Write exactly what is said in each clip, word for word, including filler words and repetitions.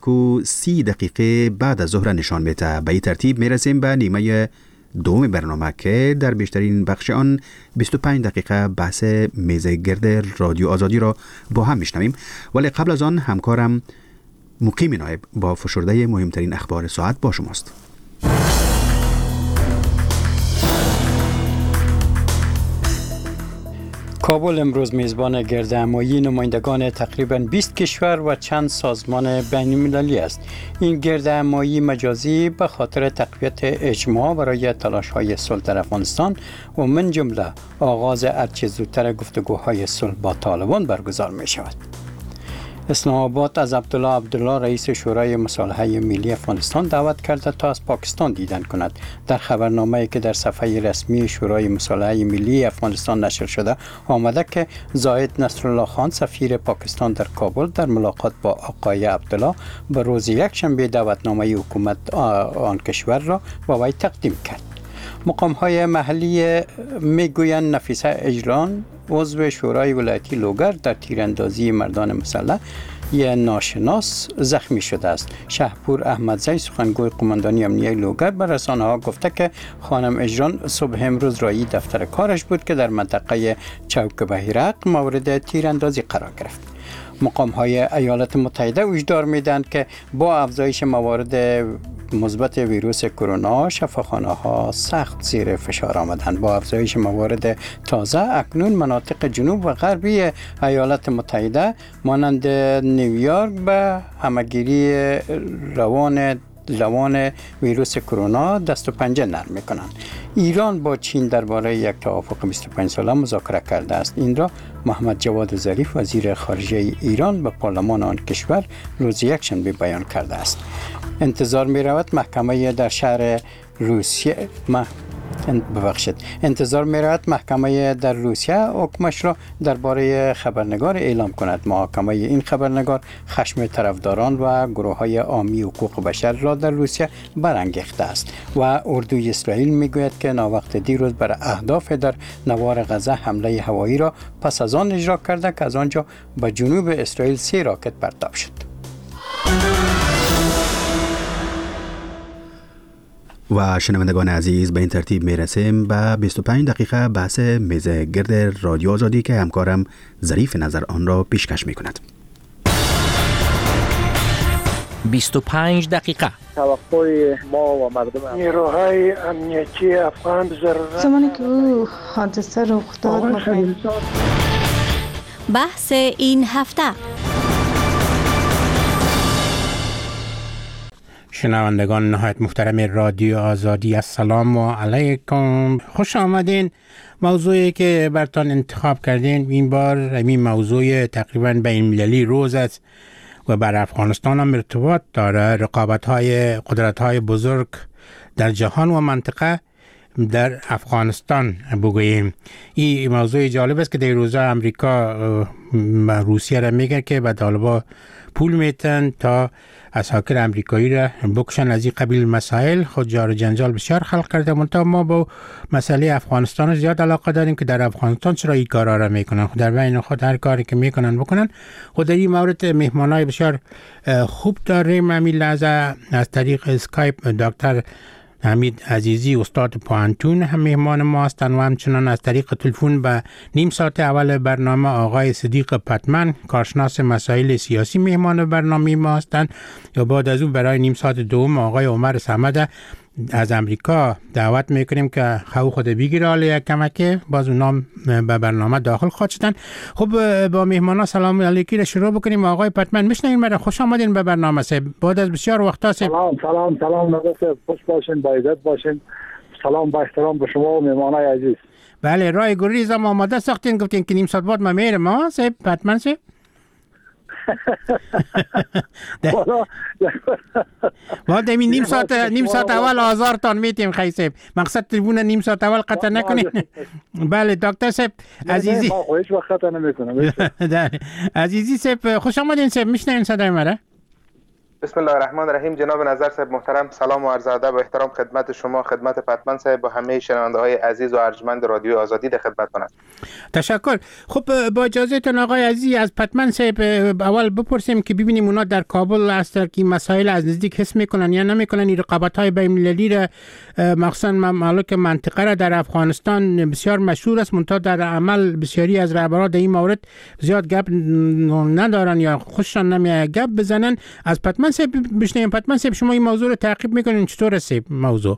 که سی دقیقه بعد از ظهر نشان میده. به این ترتیب میرسیم به نیمه دوم برنامه که در بیشترین بخش آن بیست و پنج دقیقه بحث میز گرد رادیو آزادی را با هم میشنویم. ولی قبل از آن همکارم مقیم نایب با فشرده مهمترین اخبار ساعت با شماست. کابل امروز میزبان گردهمایی نمایندگان تقریباً بیست کشور و چند سازمان بین‌المللی است. این گردهمایی مجازی به خاطر تقویت اجماع برای تلاش‌های صلح در افغانستان و من جمله آغاز هرچه زودتر گفتگوهای صلح با طالبان برگزار می شود. اسلام آباد از عبدالله عبدالله رئیس شورای مصالحه ملی افغانستان دعوت کرده تا از پاکستان دیدن کند. در خبرنامه‌ای که در صفحه رسمی شورای مصالحه ملی افغانستان نشر شده آمده که زاهد نصرالله خان سفیر پاکستان در کابل در ملاقات با آقای عبدالله به روز یکشنبه دعوتنامه حکومت آن کشور را به وی تقدیم کرد. مقام‌های محلی میگویند نفیسه اجلان عضو شورای ولایتی لوگر در تیراندازی مردان مسلح یه ناشناس زخمی شده است. شهپور احمدزی سخنگوی قماندانی امنیه لوگر به رسانه‌ها گفته که خانم اجران صبح امروز رایی دفتر کارش بود که در منطقه چوک بهیرق مورد تیراندازی قرار گرفت. مقام‌های ایالات متحده هشدار میدهند که با افزایش موارد مثبت ویروس کرونا شفاخانه‌ها سخت زیر فشار آمدند. با افزایش موارد تازه اکنون مناطق جنوب و غربی ایالات متحده مانند نیویورک به همگیری روان روان ویروس کرونا دست و پنجه نرم می‌کنند. ایران با چین درباره یک توافق بیست و پنج ساله مذاکره کرده است. این را محمد جواد ظریف وزیر خارجه ایران به پارلمان آن کشور روز یکشنبه بیان کرده است. انتظار می رود محکمه در شهر روسیه مح... ببخشید انتظار می رود محکمه در روسیه حکمش را درباره خبرنگار اعلام کند. محاکمه این خبرنگار خشم طرفداران و گروه های عامی حقوق بشر را در روسیه برانگیخته است و اردوی اسرائیل می گوید که ناوقت دیروز بر اهداف در نوار غزه حمله هوایی را پس از آن اجرا کرده که از آنجا به جنوب اسرائیل سه راکت پرتاب شد. و شنوندگان عزیز به این ترتیب میرسیم به بیست و پنج دقیقه بحث میز گرد رادیو آزادی که همکارم ظریف نظر آن را پیشکش می کند. بیست و پنج دقیقه توقع ما و مردم نیروهای امنیتی افغان ضرورت زمانی که او حادثه رخ داد بحث این هفته. شنوندگان نهایت محترم رادیو آزادی، السلام علیکم، خوش آمدین. موضوعی که براتون انتخاب کردین این بار این موضوع تقریبا بین‌المللی روز است و بر افغانستان هم ارتباط داره. رقابت‌های قدرت‌های بزرگ در جهان و منطقه در افغانستان بگوییم. این موضوع جالب است که در روزها امریکا روسیه را میگه که به طالبان پول میتن تا اساکر امریکایی را بکشن. از این قبیل مسائل خود جار جنجال بسیار خلق کرده. منتها ما با مسئله افغانستان زیاد علاقه داریم که در افغانستان چرا این کارا را میکنن. خود در بین خود هر کاری که میکنن بکنن. خود در این مورد مهمانای بسیار خوب داریم. همین لحظه از طریق اسکایپ دکتر حمید عزیزی استاد پوهنتون هم مهمان ما هستند و همچنان از طریق تلفن به نیم ساعت اول برنامه آقای صدیق پتمن کارشناس مسائل سیاسی مهمان برنامه ما هستند. یا بعد از اون برای نیم ساعت دوم آقای عمر صمد از امریکا دعوت میکنیم که خو خود بگیره حالا یک کمکه باز اونام به برنامه داخل خواهد شدن. خب با مهمانا سلام علیکی را شروع بکنیم. آقای پتمن میشنین مرا؟ خوش آمدین به برنامه سه بعد از بسیار وقتا سه. سلام سلام سلام نگفت خوش باشین، با عزت باشین. سلام با احترام به شما و مهمانای عزیز. بله رای گریز هم آماده ساختین، گفتین که نیم ساعت بعد ما میرم ها سه پتمن سه. ما دمی نیم ساعت نیم ساعت اول آزارتان میتیم خیلی سیب. مقصد تلفن نیم ساعت اول قطع نکنین. بله دکتر سیب عزیزی. ما هیچ وقت قطع نمیکنم. عزیزی سیب خوش آمدین سیب. میشنین صدای مرا؟ بسم الله الرحمن الرحیم. جناب نظر صاحب محترم، سلام و عرض ادب و احترام خدمت شما، خدمت پتمن صاحب و همه شنونده های عزیز و ارجمند رادیو آزادی در خدمتتون هستم. تشکر. خب با اجازهتون آقای عزیز، از پتمن صاحب اول بپرسیم که ببینیم اونا در کابل هست که مسائل از نزدیک حس میکنن یا نمیکنن، این رقابت‌های بین المللی را مخصوصا ممالک منطقه را در افغانستان بسیار مشهور است، منتها در عمل بسیاری از رهبران در این مورد زیاد گپ ندارن یا خوششان نمیاد گپ بزنن. از پتمن صاحب بشنویم. پتمن صاحب شما این موضوع رو تعقیب میکنین، چطور است موضوع؟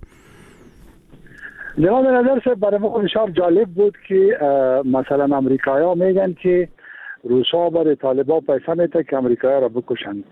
جناب نظر صاحب، برای ما بسیار جالب بود که مثلا امریکایی‌ها میگن که روسا برای طالبان پیسه میده که امریکایی‌ها را بکشند.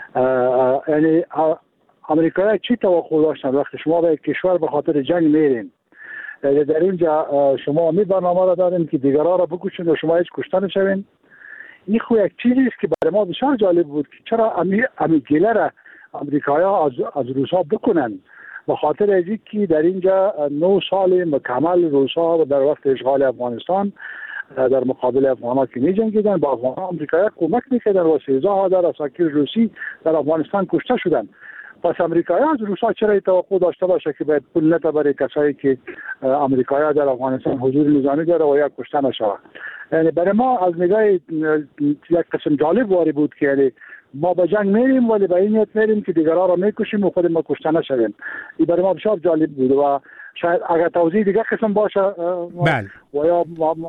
یعنی امریکایی‌ها چی توقع داشتن وقتی شما به کشور به خاطر جنگ میرین؟ در اینجا شما می برنامه را دارین که دیگران را بکشند و شما هیچ کشته نشوین. این خو یک چیزی است که برای ما بسیار جالب بود که چرا امی امیگیله را امریکایی‌ها از از روسا بکنن، به خاطر از اینکه در اینجا نه سال مکمل روسا در وقت اشغال افغانستان در مقابل افغان‌ها که می جنگیدن، با افغان‌ها امریکایی‌ها کمک میکردن و سیزده هزار عساکر روسی در افغانستان کشته شدن. پس امریکایی‌ها از روسا چرا توقع داشته باشه که باید پول نده برای کسایی که امریکایی‌ها در افغانستان حضور نظامی داره و یا کشته نشود؟ یعنی برای ما از نگاه یک قسم جالب واری بود که یعنی ما به جنگ میریم ولی به این نیت میریم که دیگران را میکشیم و خود ما کشته نشویم. این برای ما بسیار جالب بود و شاید اگر توضیح دیگه قسم باشه بله و یا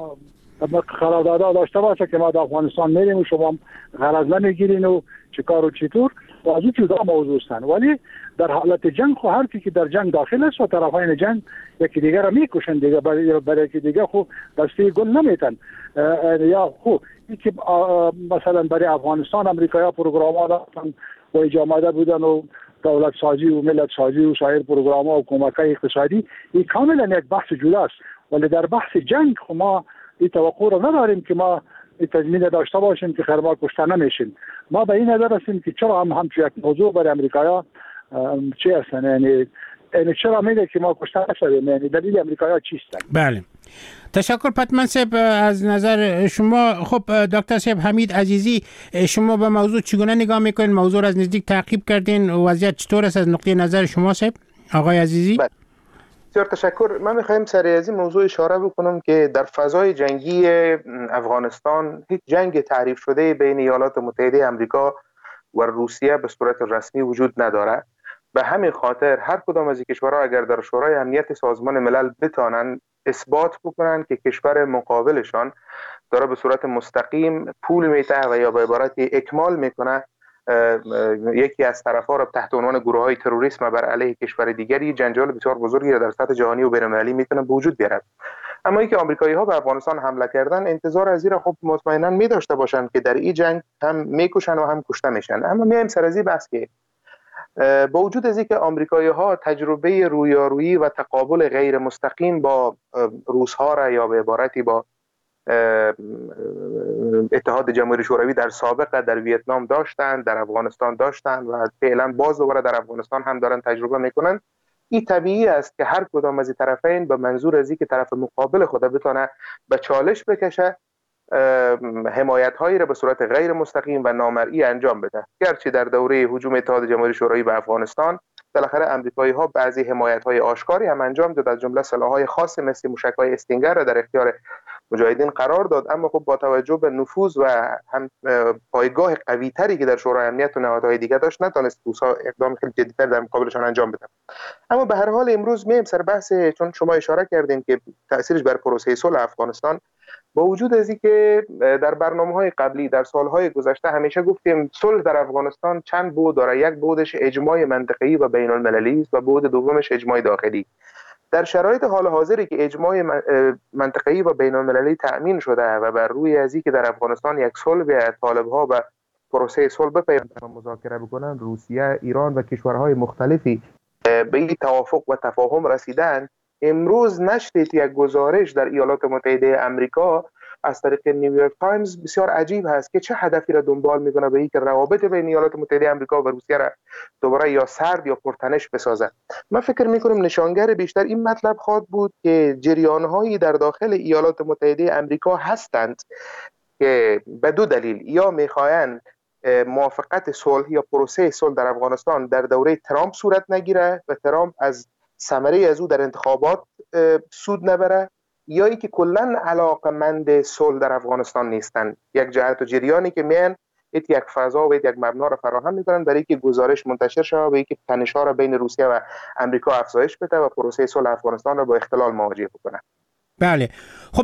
قرارداد داشته باشه که ما در افغانستان میریم و شما غرض نمیگیرین و چیکار و چطور و از این چیزا موضوع هستند، ولی در حالت جنگ خو هر کی که در جنگ داخل است و طرفین جنگ یکی دیگر را میکشن، دیگه برای برای یکی دیگه خو دستی گل نمیتن. یا خو که مثلا برای افغانستان امریکایی‌ها پروگرام‌ها داشتن و اجامه بودن و دولت سازی و ملت سازی و سایر پروگرام‌ها و کمک‌های اقتصادی، این کاملا یک بحث جداست. ولی در بحث جنگ خو ما این توقع را نداریم که ما تضمین داشته باشیم که خرما کشته نمیشیم. ما به این نظر هستیم که چرا هم همچون یک موضوع برای امریکایی‌ها چی هستن، یعنی یعنی چرا میگه که ما کشته نشویم، یعنی دلیل امریکایی‌ها چیستن؟ بله تشکر پتمن صاحب از نظر شما. خب دکتر صاحب حمید عزیزی، شما به موضوع چگونه نگاه میکنین؟ موضوع را از نزدیک تعقیب کردین، وضعیت چطور است از نقطه نظر شما صاحب؟ آقای عزیزی بسیار تشکر. من میخوایم سریع از این موضوع اشاره بکنم که در فضای جنگی افغانستان هیچ جنگ تعریف شده بین ایالات متحده آمریکا و روسیه به صورت رسمی وجود نداره. به همین خاطر هر کدام از این کشورها اگر در شورای امنیت سازمان ملل بتانن اثبات بکنن که کشور مقابلشان داره به صورت مستقیم پول میده و یا به عبارت اکمال میکنه یکی از طرفها را تحت عنوان گروه های تروریسم بر علیه کشور دیگری، جنجال بسیار بزرگی را در سطح جهانی و بین‌المللی میتونه به وجود بیارد. اما اینکه آمریکایی ها به افغانستان حمله کردن، انتظار از این را خب مطمئنا می داشته باشند که در این جنگ هم میکشن و هم کشته میشن. اما میایم سر از این بحث که با وجود از اینکه آمریکایی ها تجربه رویارویی و تقابل غیر مستقیم با روس ها را یا به عبارتی با اتحاد جماهیر شوروی در سابق در ویتنام داشتند، در افغانستان داشتند و فعلا باز دوباره در افغانستان هم دارن تجربه میکنن، این طبیعی است که هر کدام از این طرفین به منظور از اینکه طرف مقابل خود بتونه به چالش بکشه حمایت هایی را به صورت غیر مستقیم و نامرئی انجام بده. گرچه در دوره هجوم اتحاد جماهیر شوروی به افغانستان بالاخره امریکایی ها بعضی حمایت های آشکاری هم انجام داد، از جمله سلاح های خاص مثل موشک های استینگر را در اختیار مجاهدین قرار داد. اما خب با توجه به نفوذ و هم پایگاه قوی تری که در شورای امنیت و نهادهای دیگه داشت، نتونست روسا اقدام خیلی جدی‌تر در مقابلشان انجام بده. اما به هر حال امروز میم سر بحث، چون شما اشاره کردین که تاثیرش بر پروسه صلح افغانستان، با وجود از اینکه در برنامه‌های قبلی در سالهای گذشته همیشه گفتیم صلح در افغانستان چند بود داره، یک بودش اجماع منطقه‌ای و بین‌المللی است و بود دومش اجماع داخلی. در شرایط حال حاضری که اجماع منطقه‌ای و بین‌المللی تأمین شده و بر روی از اینکه در افغانستان یک صلح طالب‌ها و پروسه صلح بپیوندن و مذاکره بکنن، روسیه، ایران و کشورهای مختلفی به این توافق و تفاهم رسیدند، امروز نشر یک گزارش در ایالات متحده آمریکا از طریق نیویورک تایمز بسیار عجیب هست که چه هدفی را دنبال میکنه، به اینکه روابط بین ایالات متحده آمریکا و روسیه را دوباره یا سرد یا پرتنش بسازد. من فکر میکنم نشانگر بیشتر این مطلب خواهد بود که جریان‌هایی در داخل ایالات متحده آمریکا هستند که به دو دلیل، یا میخواهند موافقت صلح یا پروسه صلح در افغانستان در دوره ترامپ صورت نگیره و ترامپ از ثمره از او در انتخابات سود نبره، یا ای که کلا علاقمند صلح در افغانستان نیستن. یک جهت و جریانی که میان ایت یک فضا و ایت یک مبنا را فراهم میکنن برای که گزارش منتشر شود و اینکه تنش‌ها را بین روسیه و امریکا افزایش بده و پروسه صلح افغانستان را با اختلال مواجه بکنه. بله، خب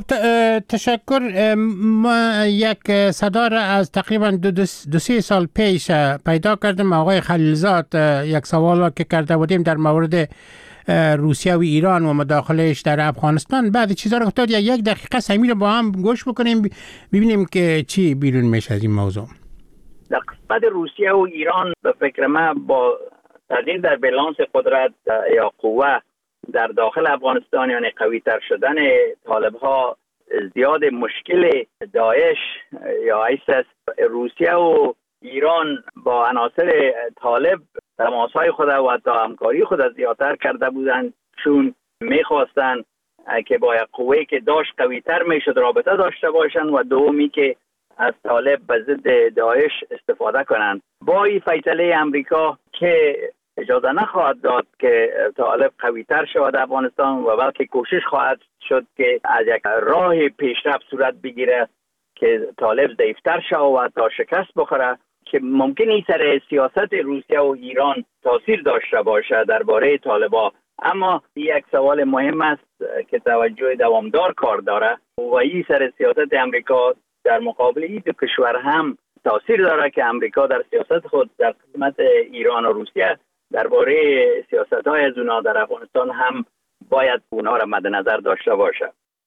تشکر. ما یک صدا را از تقریبا دو, دو, دو سه سال پیش پیدا کردم. آقای خلیلزاد یک سوال که کرده بودیم در مورد روسیه و ایران و مداخلهش در افغانستان، بعد چیزا رو گفتاد. یک دقیقه سمی رو با هم گوش بکنیم ببینیم که چی بیرون میشه از این موضوع. در قسمت روسیه و ایران به فکر من با تغییر در بالانس قدرت یا قوه در داخل افغانستان، یعنی قوی تر شدن طالب ها، زیاد مشکل داعش یا آیسیس، روسیه و ایران با عناصر طالب تماسهای خود و حتی همکاری خود زیادتر کرده بودند، چون میخواستند که با یک قوه‌ای که داشت قوی تر میشد رابطه داشته باشند و دومی که از طالب به ضد داعش استفاده کنند. با این فیصله امریکا که اجازه نخواهد داد که طالب قوی تر شود افغانستان و بلکه کوشش خواهد شد که از یک راه پیشرفت صورت بگیره که طالب ضعیفتر شود و تا شکست بخوره، که ممکن این سر سیاست روسیه و ایران تاثیر داشته باشه درباره طالبا. اما یک سوال مهم است که توجه دوامدار کار داره و این سر سیاست امریکا در مقابل این دو کشور هم تاثیر داره که امریکا در سیاست خود در قسمت ایران و روسیه درباره سیاست‌های از اونا در افغانستان هم باید اونها را مد نظر داشته باشه.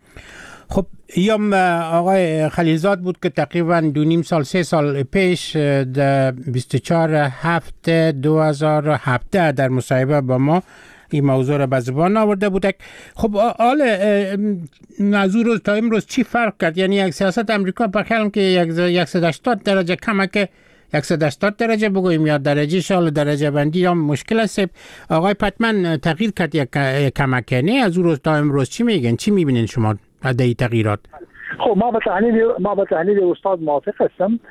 خب ایام آقای خلیلزاد بود که تقریبا دو نیم سال سه سال پیش در بیست و چهار هفته دو هزار و هفده در مصاحبه با ما این موضوع را به زبان آورده بودک. خب حال از اون روز تا امروز چی فرق کرد؟ یعنی یک سیاست امریکا بخیالم که یک صد و هشتاد درجه کمه، که یک صد و هشتاد درجه بگوییم یا درجه شال درجه بندی یا مشکل است. آقای پتمن تغییر کرد یک کمک، نه از اون روز تا امروز چی میگن؟ چی میبینین شما در این تغییرات؟ خب ما به تحلیل ما به تحلیل استاد موافق هستم،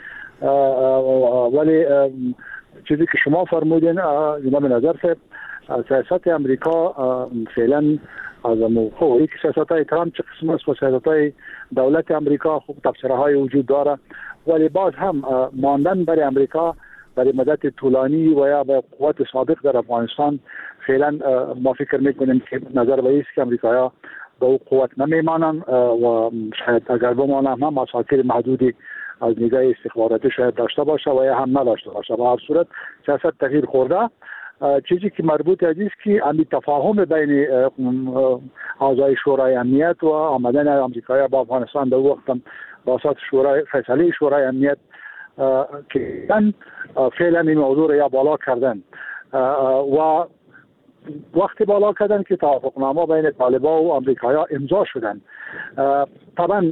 ولی چیزی که شما فرمودین جناب نظر سیاست امریکا فعلا از موقع یک سیاست های ترامپ چه قسم است و سیاست های دولت امریکا خوب تفسیرها های وجود داره، ولی باز هم ماندن برای امریکا برای مدت طولانی و یا به قوت سابق در افغانستان فعلا ما فکر میکنیم که نظر به است که امریکایا به او قوت نمیمانن و شاید اگر بمانن هم مساکر محدودی از نگاه استخباراتی شاید داشته باشه و یا هم نداشته باشه. به هر صورت سیاست تغییر خورده. چیزی که مربوط است که امی تفاهم بین اعضای شورای امنیت و آمدن امریکایی با افغانستان در وقت واسط شورای فیصله شورای امنیت که فعلا این موضوع را یا بالا کردن و وقتی بالا کردن که توافقنامه بین طالبان و امریکایی امضا شدن. طبعا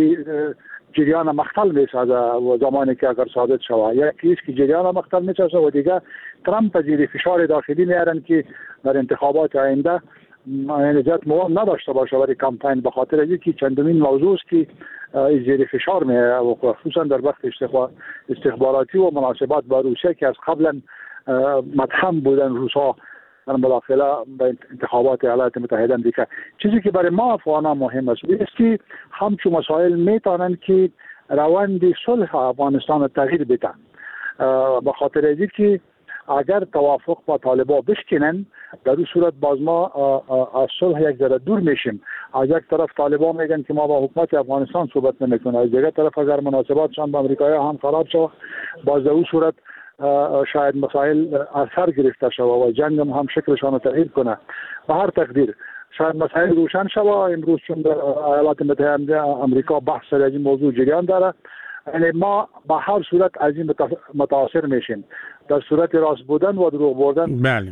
جریان مختل میسازه و زمانی که اگر ثابت شود یکی است که جریان مختل میسازه و دیگه ترامپ زیر فشار داخلی میارن که در انتخابات آینده نجات موام نداشته باشه برای کمپین، به خاطر اینکه چندمین موضوع است که زیر فشار میاره و خصوصا در وقت استخباراتی و مناسبات با روسیه که از قبلا متهم بودن روسا در مداخله به انتخابات ایالات متحده آمریکا. چیزی که برای ما افغانان مهم است است که همچون مسائل میتونن که روند صلح افغانستان تغییر بدن، به خاطر اینکه اگر توافق با طالبان بشکنن در این صورت باز ما از صلح یک ذره دور میشیم. از یک طرف طالبان میگن که ما با حکومت افغانستان صحبت نمیکنیم، از دیگر طرف اگر مناسباتشان با امریکایی هم خراب شد باز در این صورت شاید مسائل اثر گرفته شود و جنگ هم, هم شکلشان رو تغییر کنه. به هر تقدیر شاید مسائل روشن شود. امروز چون در ایالات متحده آمریکا بحث سر این موضوع جریان داره، یعنی ما به هر صورت از این متاثر میشیم، در صورت راست بودن و دروغ بودن. بله.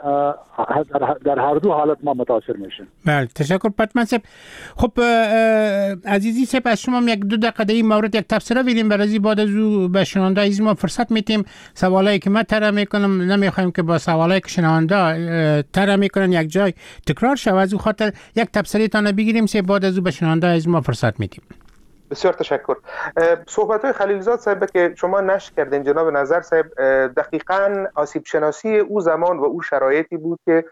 در هر دو حالت ما متاثر میشیم. بله، تشکر پتمن صاحب. خب عزیزی صاحب از شما یک دو دقیقه در این مورد یک تفسیر بدیم، برای بعد از او به شنونده از ما فرصت میتیم سوالایی که من طرح میکنم نمیخوایم که با سوالایی که شنونده طرح میکنن یک جای تکرار شود، از او خاطر یک تفسیرتان بگیریم سه بعد از او به شنونده از ما فرصت میتیم. بسیار تشکر. صحبت های خلیلزاد صاحب که شما نشر کردین جناب نظر صاحب، دقیقاً آسیب شناسی او زمان و او شرایطی بود که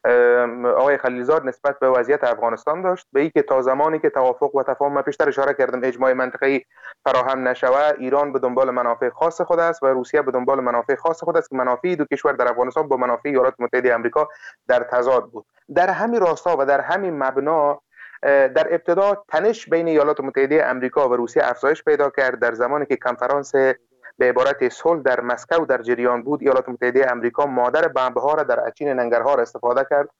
آقای خلیلزاد نسبت به وضعیت افغانستان داشت، به اینکه تا زمانی که توافق و تفاهم، من پیشتر اشاره کردم، اجماع منطقه‌ای فراهم نشود، ایران به دنبال منافع خاص خود است و روسیه به دنبال منافع خاص خود است که منافع دو کشور در افغانستان با منافع ایالات متحده آمریکا در تضاد بود. در همین راستا و در همین مبنا در ابتدا تنش بین ایالات متحده آمریکا و روسیه افزایش پیدا کرد. در زمانی که کنفرانس به عبارت صلح در مسکو در جریان بود، ایالات متحده آمریکا مادر بمب‌ها را در اچین ننگرهار استفاده کرد،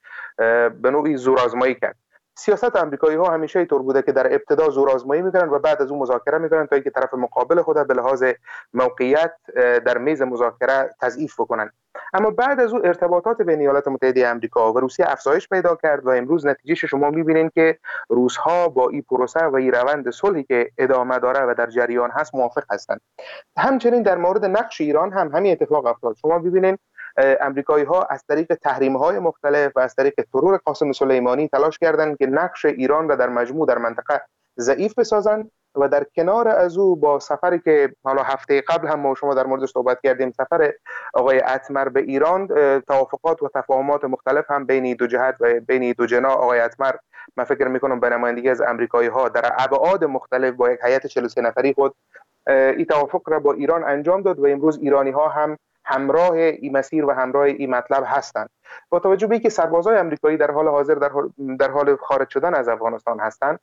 به نوعی زورآزمایی کرد. سیاست آمریکایی‌ها همیشه اینطور بوده که در ابتدا زورآزمایی می‌کنن و بعد از اون مذاکره می‌کنن تا اینکه طرف مقابل خود به لحاظ موقعیت در میز مذاکره تضعیف بکنن. اما بعد از اون ارتباطات بین ایالات متحده آمریکا و روسیه افزایش پیدا کرد و امروز نتیجهش شما می‌بینید که روس‌ها با این پروسه و این روند صلحی که ادامه داره و در جریان هست موافق هستند. همچنین در مورد نقش ایران هم همین اتفاق افتاد. شما ببینید امریکایی ها از طریق تحریم های مختلف و از طریق ترور قاسم سلیمانی تلاش کردند که نقش ایران را در مجموع در منطقه ضعیف بسازند و در کنار از او با سفری که حالا هفته قبل هم ما شما در موردش صحبت کردیم، سفر آقای اتمر به ایران، توافقات و تفاهمات مختلف هم بین دو جهت و بین دو جناح آقای اتمر، من فکر میکنم به نمایندگی از امریکایی ها در ابعاد مختلف با یک هیئت چهل و سه نفری خود این توافق را با ایران انجام داد و امروز ایرانی ها هم همراه این مسیر و همراه این مطلب هستند. با توجه به اینکه سربازای آمریکایی در حال حاضر در حال, در حال خارج شدن از افغانستان هستند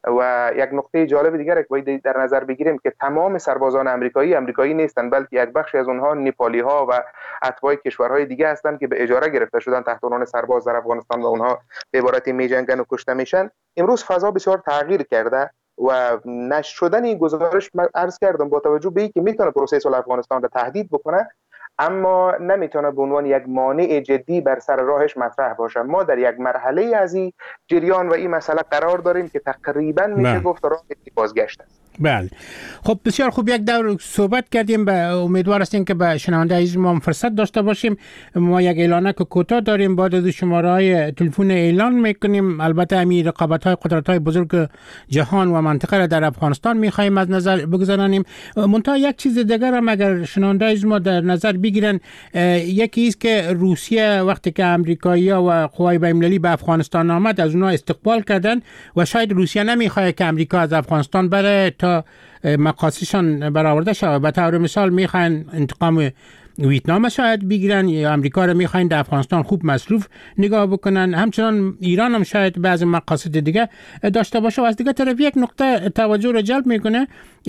و یک نکته جالب دیگر که باید در نظر بگیریم که تمام سربازان آمریکایی آمریکایی نیستند، بلکه یک بخشی از اونها نپالی ها و اتباع کشورهای دیگه هستند که به اجاره گرفته شدن تحت عنوان سرباز در افغانستان و اونها به عبارت میجنگن و کشته میشن. امروز فضا بسیار تغییر کرده و نشر شدن این گزارش من عرض کردم با توجه به اینکه میتونه پروسه صلح افغانستان را تهدید بکنه، اما نمیتونه به عنوان یک مانع جدی بر سر راهش مطرح باشه. ما در یک مرحله از این جریان و این مسئله قرار داریم که تقریبا میشه گفت راه بازگشت است. بله، خب بسیار خوب، یک دور صحبت کردیم، به امیدوار هستیم که به شنونده عزیز ما فرصت داشته باشیم. ما یک اعلانه که کوتاه داریم، بعد از شماره‌های تلفن اعلان میکنیم. البته همین رقابت‌های قدرت‌های بزرگ جهان و منطقه را در افغانستان می‌خوایم از نظر بگذاریم. منتها یک چیز دیگر هم اگر شنونده عزیز ما در نظر بگیرن، یکی است که روسیه وقتی که امریکایی‌ها و قوای بین‌المللی به افغانستان آمد از اونها استقبال کردن و شاید روسیه نمی‌خواد که امریکا از افغانستان بره تا مقاصدشان برآورده شود. به طور مثال میخوان انتقام ویتنام شاید بگیرن یا امریکا رو میخوان در افغانستان خوب مصروف نگاه بکنن. همچنان ایران هم شاید بعضی مقاصد دیگه داشته باشه. و از دیگه طرف یک نقطه توجه رو جلب میکنه،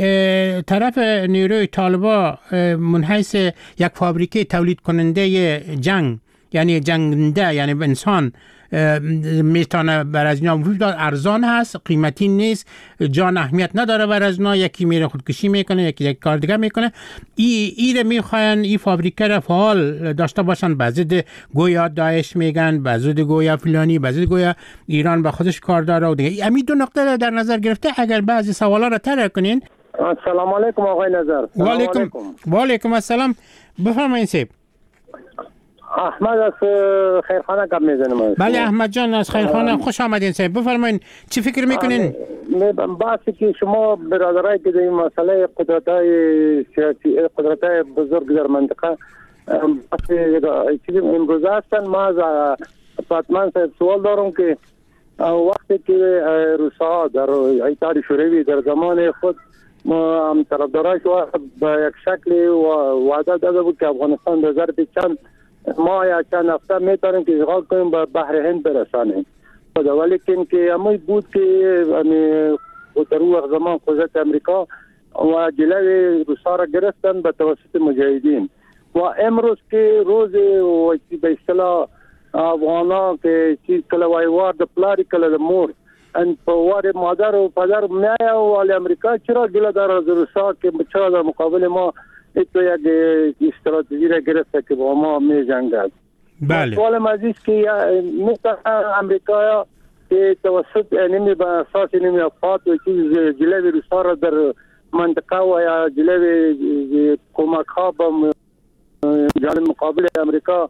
طرف نیروی طالبا من حیث یک فابریکه تولید کننده جنگ، یعنی جنگنده، یعنی انسان میتونه بر از اینا مفید ارزان هست، قیمتی نیست، جان اهمیت نداره بر از اینا، یکی میره خودکشی میکنه، یکی یک کار دیگه میکنه. ای ایره میخواین این فابریکه را فعال داشته باشن، بعضی گویا داعش میگن، بعضی گویا فلانی، بعضی گویا ایران به خودش کار داره و دیگه. همین دو نقطه در نظر گرفته اگر بعضی سوالا را طرح کنین. السلام علیکم آقای نظر. و علیکم و علیکم السلام، بفرمایید سیب. احمد از خیرخانه کم میزنم. بله احمد جان از خیرخانه، خوش آمدین صاحب، بفرمایید چی فکر میکنین؟ بحثی که شما برادرای که این مسئله قدرت‌های سیاسی، قدرت‌های بزرگ در منطقه چیزی امروز هستن، ما از فاطمه صاحب سوال دارم که وقتی که روس‌ها در اتحاد شوروی در زمان خود ما هم طرفداراش به یک شکل وعده داده بود که افغانستان در ظرف چند ما یا چند هفته میتونیم که اشغال کنیم به بحر هند برسانیم، ولی که اما بود که در اون وقت زمان قدرت امریکا و جلوی روسا را گرفتن به توسط مجاهدین و امروز که روز به اصطلاح افغانا که چیز کله وایوار د پلاری کله د مور ان په واره مادر او پدر میای او امریکا چرا گله دار از روسا که چرا در مقابل ما ایتو یک استراتژی را گرفته که با ما می جنگد. بله. سوال مزید که مثل امریکا که توسط نمی به اساس نمی افات و چیز جلوی روسا را در منطقه و یا جلوی کمک ها به جانب مقابل امریکا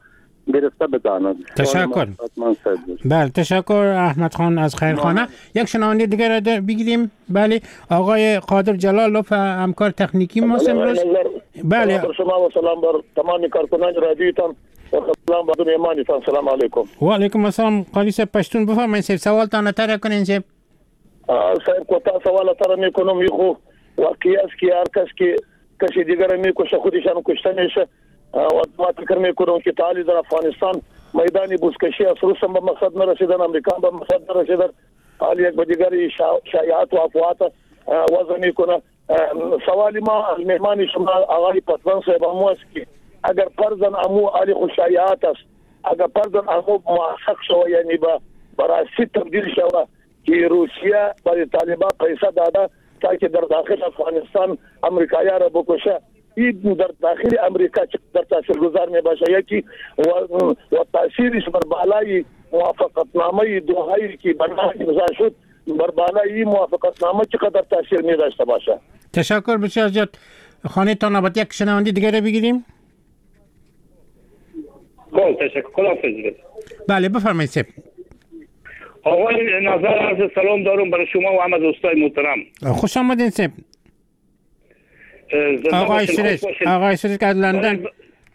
گرفته بداند. تشکر. بله تشکر احمد خان از خیرخانه. یک شنونده دیگر را بگیریم. بله آقای قادر جلالوف همکار تکنیکی ما امروز. بله شما و سلام بر تمام کارکنان رادیوتان و سلام بر ایمانتان. سلام علیکم. و علیکم السلام. قاضی صاحب پشتون بفرمایید صاحب سوال تان تر کنین صاحب. صاحب کوتا سوال تر میکنم یخو واقعی است که هر کس که کسی دیگر میکشه خودشان کشته میشه و ما فکر میکنم که تعالی در افغانستان میدانی بوزکشی از روس هم به مقصد نرسیدن، امریکا به مقصد نرسیدن، حال یک به دیگری شایعات و افواهات وضع میکنه. سوالی ما از مهمان شما آقای پتمن صاحب همو است که اگر فرضاً امو علی خشایعات است، اگر فرضاً امو موثق شو یعنی با براستی تبدیل شو که روسیه برای طالبان پیسه داده تا که در داخل افغانستان امریکایان را بکشه، این در داخل امریکا در تاثیر گذار می باشه یکی و, و تاثیرش بر بالای موافقتنامه دوحه‌ای که بنای امضا شد بر بالای موافقتنامه چقدر تاثیر می داشته باشه. تشکر بسیار زیاد. خانه تا نبات یک شنونده دیگر بگیریم. خب تشکر. خداحافظ. بله بفرمایید صاحب. آقای نظر عرض سلام دارم برای شما و همه دوستای محترم. خوش آمدین صاحب. آقای سرش آقای سرش از لندن.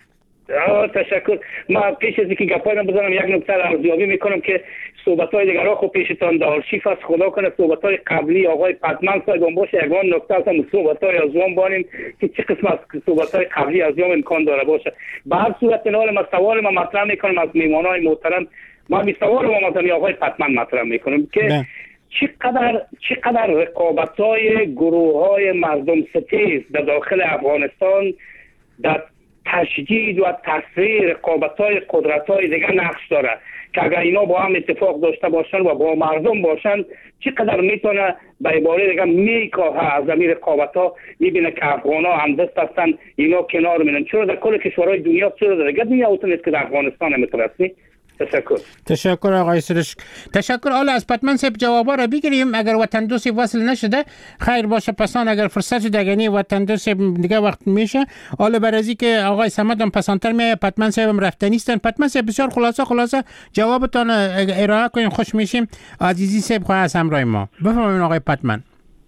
تشکر. ما پیش از اینکه گپایم بزنم یک نکته را ارزیابی میکنم که صحبت‌های دیگرها خب پیشتان دارشیف است. خدا کنه صحبت‌های قبلی آقای پتمن صاحب باشه یگان نکته است صحبت‌های از اون بانیم که چه قسم از صحبت‌های قبلی از یوم امکان داره باشه. به هر صورت نال ما سوال ما مطرح میکنم از میهمانای محترم. ما می سوال ما مثلا آقای پتمن مطرح میکنم که چقدر چقدر رقابت‌های گروه‌های مردم ستیز در داخل افغانستان در تشدید و تسریع رقابت‌های قدرت‌های دیگر نقش داره که اگر اینا با هم اتفاق داشته باشن و با مردم باشن چقدر میتونه به عباره دیگر میکاهه از این رقابت‌ها. میبینه که افغان‌ها هم دست هستن اینا کنار میرن. چرا در کل کشورهای دنیا چرا در دیگر دنیا اوتونست که در افغانستان نمیتونستی؟ تشکر. تشکر آقای سرش. تشکر. حالا از پتمن صاحب جوابا را بگیریم. اگر وطن دوستی وصل نشده خیر باشه پسان، اگر فرصت دگنی وطن دوستی دیگه وقت میشه. حالا برازی که آقای صمد هم پسانتر میه پتمن صاحب هم رفته نیستن. پتمن صاحب بسیار خلاصه خلاصه جوابتان ارائه کنین خوش میشیم. عزیزی صاحب خواه از همراه ما. بفرمایید آقای پتمن.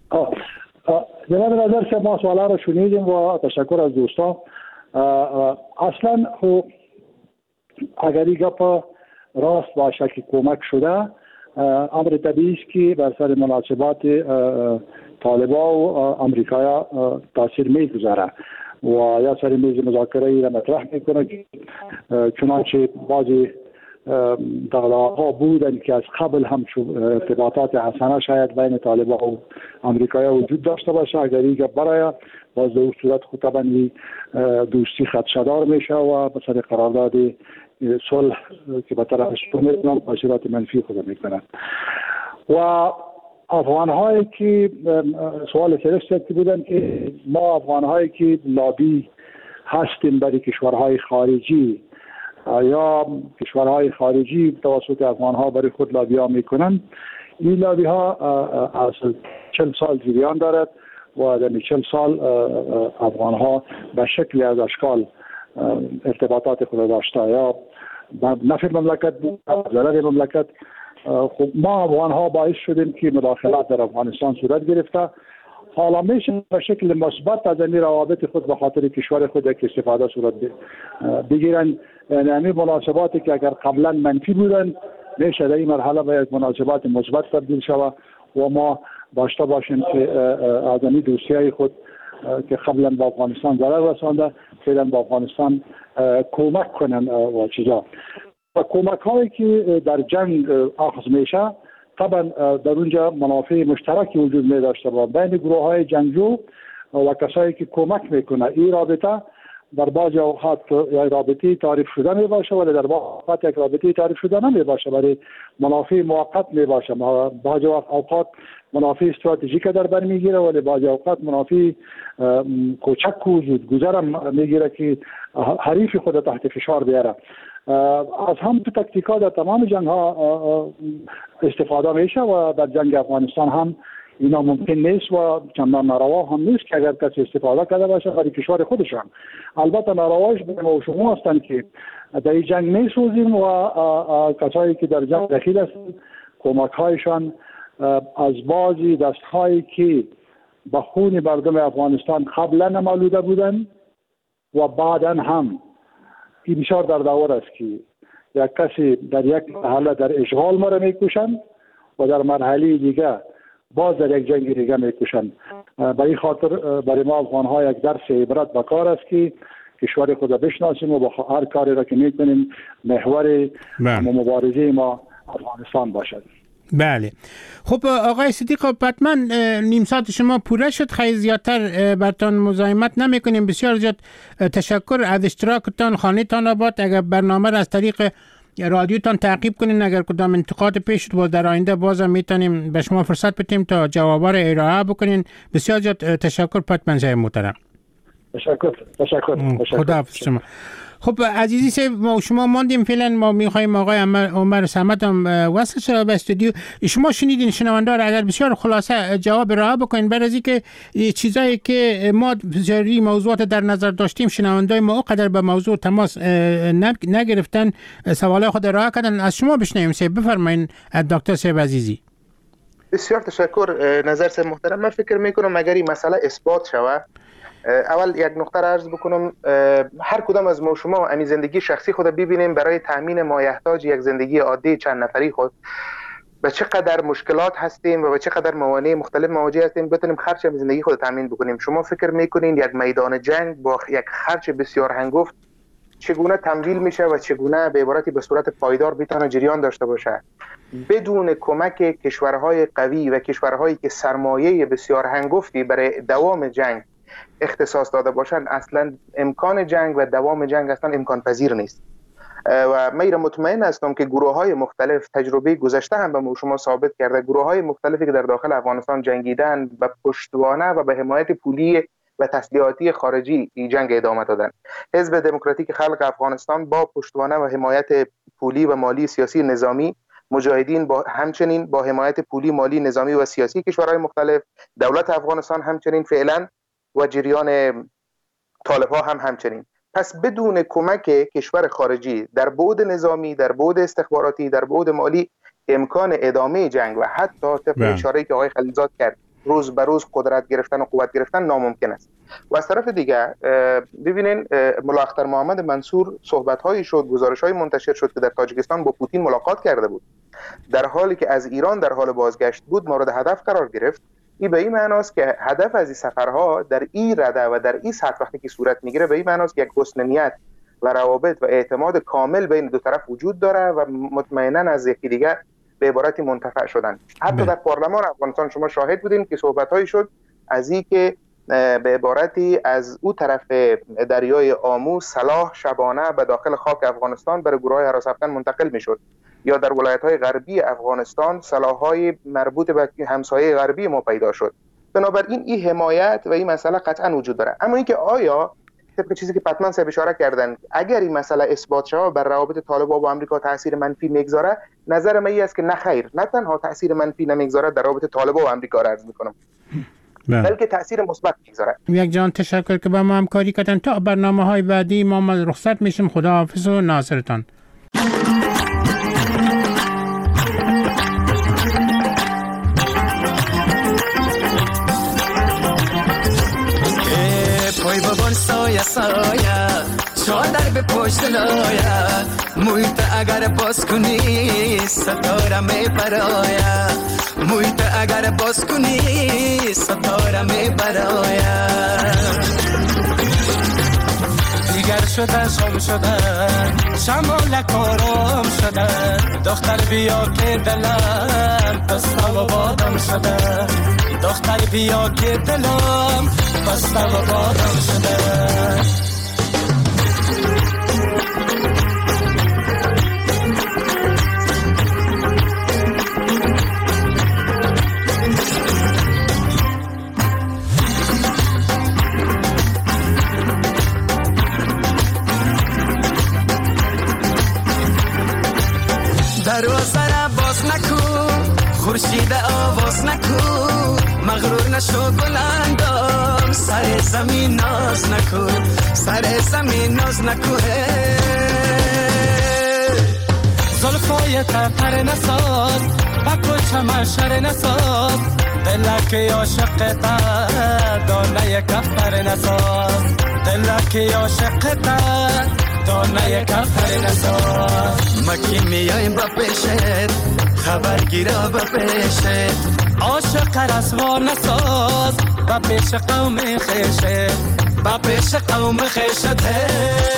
جناب نظر صاحب ما سوالا رو شنیدیم و تشکر از دوستان. اصلا اگر این گپ راست باشه که کمک شده امر طبیعی است که بر سر مناسبات طالبان و امریکا تاثیر میگذاره و یا سر میز مذاکره را مطرح میکنه که چنانچه بعضی دغدغه‌ها بودن که از قبل هم ارتباطات حسنه شاید بین طالبان و امریکا وجود داشته باشه. اگر این برای باز در صورت خود طبعا دوستی خدشه‌دار میشه و به سر قرارداد صلح که به طرف میکنن تاثیرات منفی خود میکنن. و افغان هایی که سوال سرشت بودن که ما افغان هایی که لابی هستیم برای کشورهای خارجی یا کشورهای خارجی توسط افغان ها برای خود لابی ها میکنن، این لابی ها از چل سال جریان دارد و در چل سال افغان ها به شکلی از اشکال ارتباطات خود داشته یا نفع مملکت بود ضرر مملکت. خب ما افغان ها باعث شدیم که مداخلات در افغانستان صورت گرفته. حالا میشه به شکل مثبت از این روابط خود به خاطر کشور خود یک استفاده صورت بگیرن. یعنی همین مناسباتی که اگر قبلا منفی بودن میشه در این مرحله به یک مناسبات مثبت تبدیل شود و ما داشته باشیم که از این دوستیای خود که قبلا با افغانستان ضرر رسانده فعلا با افغانستان کمک کنن و چیزا. و کمک هایی که در جنگ آغاز میشه طبعا در اونجا منافع مشترکی وجود می داشته با بین گروه های جنگجو و کسایی که کمک میکنه. این رابطه در بعض اوقات یا رابطه تعریف شده می باشه ولی در بعض اوقات یک رابطه تعریف شده نمی باشه، برای منافع موقت می باشه. بعض اوقات منافع استراتژیک در بر میگیره ولی بعض اوقات منافع کوچک وجود گذرم میگیره که حریف خود تحت فشار بیاره. از هم تو تکتیکا در تمام جنگ ها استفاده میشه و در جنگ افغانستان هم اینا ممکن نیست و چندان ناروا هم نیست که اگر کسی استفاده کرده باشه برای کشور خودشان. البته نارواش به ما و شما هستند که در این جنگ میسوزیم و کسایی که در جنگ دخیل هستند کمک هایشان از بازی دست هایی که به خون مردم افغانستان قبلا نمالوده بودن و بعدا هم این بسیار در دور است که یک کسی در یک مرحله در اشغال ما را میکشند و در مرحله دیگه باز در یک جنگ دیگه میکشند. برای خاطر برای ما افغان ها یک درس عبرت به کار است که کشور خود را بشناسیم و با هر کاری را که میکنیم محور مبارزه ما افغانستان باشد. بله. خب آقای صدیق، حتما نیم ساعت شما پوره شد، خیلی زیادتر برتان مزاحمت نمی کنیم. بسیار زیاد تشکر از اشتراکتان. خانه تان آباد. اگر برنامه را از طریق رادیوتان تعقیب کنین، اگر کدام انتقاد پیش شد باز در آینده بازم میتونیم به شما فرصت بدیم تا جوابا را ارائه بکنین. بسیار زیاد تشکر پتمن صاحب محترم. تشکر تشکر خدا حافظ شما. خب عزیزی صاحب، ما شما ماندیم فعلا، ما میخوایم آقای عمر صمد هم وصل شد به استودیو. شما شنیدین شنونده را، اگر بسیار خلاصه جواب ارائه بکنین برای از اینکه چیزایی که ما بسیاری موضوعات در نظر داشتیم شنونده ما اونقدر به موضوع تماس نگرفتن، سوالای خود ارائه کردن. از شما بشنویم صاحب. بفرمایین دکتر صاحب عزیزی. بسیار تشکر نظر صاحب محترم. من فکر میکنم اگر این مسئله اثبات شود، اول یک نقطه را عرض بکنم، هر کدام از ما شما امی زندگی شخصی خود ببینیم برای تامین مایحتاج یک زندگی عادی چند نفری خود به چقدر مشکلات هستیم و به چقدر موانع مختلف مواجه هستیم بتونیم خرج زندگی خود تامین بکنیم. شما فکر میکنین یک میدان جنگ با یک خرج بسیار هنگفت چگونه تمویل میشه و چگونه به عبارتی به صورت پایدار میتونه جریان داشته باشه بدون کمک کشورهای قوی و کشورهایی که سرمایه بسیار هنگفتی برای دوام جنگ اختصاص داده باشند؟ اصلا امکان جنگ و دوام جنگ اصلا امکان پذیر نیست. و من مطمئن هستم که گروه های مختلف، تجربه گذشته هم به شما ثابت کرده، گروه های مختلفی که در داخل افغانستان جنگیدن به پشتوانه و به حمایت پولی و تسلیحاتی خارجی این جنگ ادامه دادن. حزب دموکراتیک خلق افغانستان با پشتوانه و حمایت پولی و مالی سیاسی نظامی، مجاهدین با همچنین با حمایت پولی مالی نظامی و سیاسی کشورهای مختلف، دولت افغانستان همچنین فعلا و جریان طالب‌ها هم همچنین. پس بدون کمک کشور خارجی در بعد نظامی، در بعد استخباراتی، در بعد مالی، امکان ادامه جنگ و حتی طبق اشاره‌ای که آقای خلیلزاد کرد روز به روز قدرت گرفتن و قوت گرفتن ناممکن است. و از طرف دیگر ببینین ملا اختر محمد منصور صحبت‌هایی شد، گزارش‌های منتشر شد که در تاجیکستان با پوتین ملاقات کرده بود، در حالی که از ایران در حال بازگشت بود مورد هدف قرار گرفت. این به این معناست که هدف از این سفرها در این رده و در این سطح وقتی که صورت میگیره به این معناست که یک حسن نیت و روابط و اعتماد کامل بین دو طرف وجود داره و مطمئنا از یکی دیگر به عبارتی منتفع شدن. حتی در پارلمان افغانستان شما شاهد بودین که صحبت‌هایی شد از این که به عبارتی از او طرف دریای آمو سلاح شبانه به داخل خاک افغانستان برای گروه‌های هراس افغان منتقل میشد، یا در ولایت‌های غربی افغانستان سلاح‌های مربوط به همسایه غربی ما پیدا شد. بنابراین این حمایت و این مسئله قطعا وجود داره. اما اینکه آیا طبق چیزی که پتمن صاحب اشاره کردن اگر این مسئله اثبات شود بر روابط طالب‌ها با آمریکا تاثیر منفی میگذاره، نظر من این است که نه خیر، نه تنها تاثیر منفی نمیگذاره در روابط طالب‌ها و آمریکا را عرض می‌کنم، بلکه تاثیر مثبت میگذاره. یک جان تشکر که با ما همکاری کردن. تا برنامه‌های بعدی ما رخصت میشیم. خداحافظ و ناصرتان. پای بابان سایه سایه چادر به پشت لایه محیط اگر باز کنی ستاره می برایه محیط اگر باز کنی ستاره می برایه دیگر شده شام شده شمال کارم شده دختر بیا که دلم بسته و بادم شده دختر بیا که دلم بسته و بادم شده دروازه را باز نکن خورشید آواز نکو مغرور نشو گلندام سر زمین ناز نکو سر زمین ناز نکو زلفای تر نساز بکو چمشر نساز دلکی عاشق تا دانه کفتر نساز دلکی عاشق تا دانه کفتر نساز مکی میایم با پیشت خبر گیرا با پیشت عاشق رسوار نساز با پیش قوم خیشت با پیش قوم خیشت